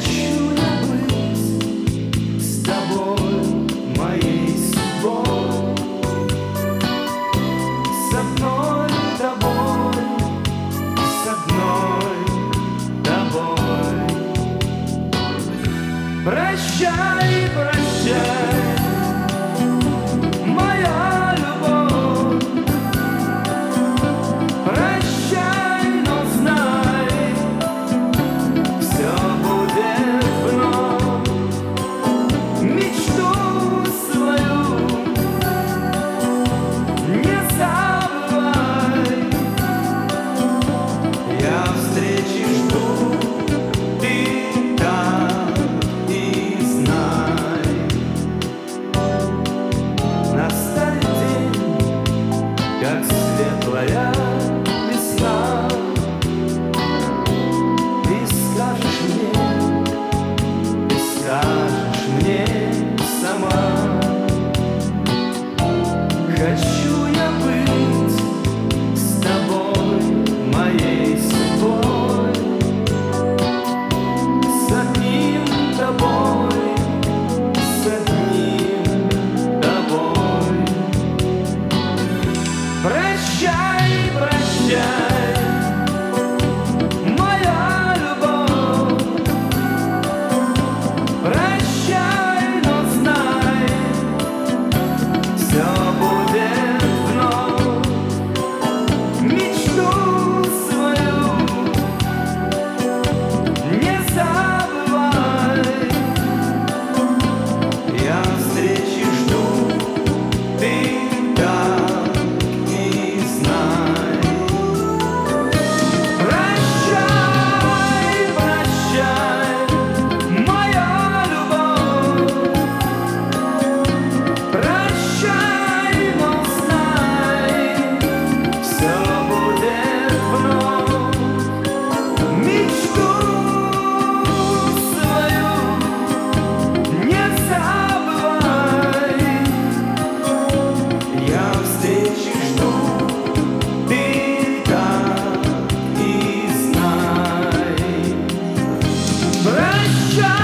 Хочу я быть с тобой, моей судьбой, с одной тобой, с одной тобой. Прощай, прощай, моя любовь. Прощай, но знай, все будет вновь. Мечту свою не забывай. Я встречи жду, ты там и знай. Настанет день, как светлая весна. Ты скажешь мне сама. Хочу я быть с тобой, моей судьбой, с одним тобой, с одним тобой. Прощай, прощай, моя любовь. Прощай, но знай, все будет вновь. Мечту свою не забывай. Я встречи жду, ты так и знай. Прощай, прощай, моя любовь. Прощай, но знай, все будет вновь. Мечту свою не забывай. Я встречи жду, ты так и знай. Прощай.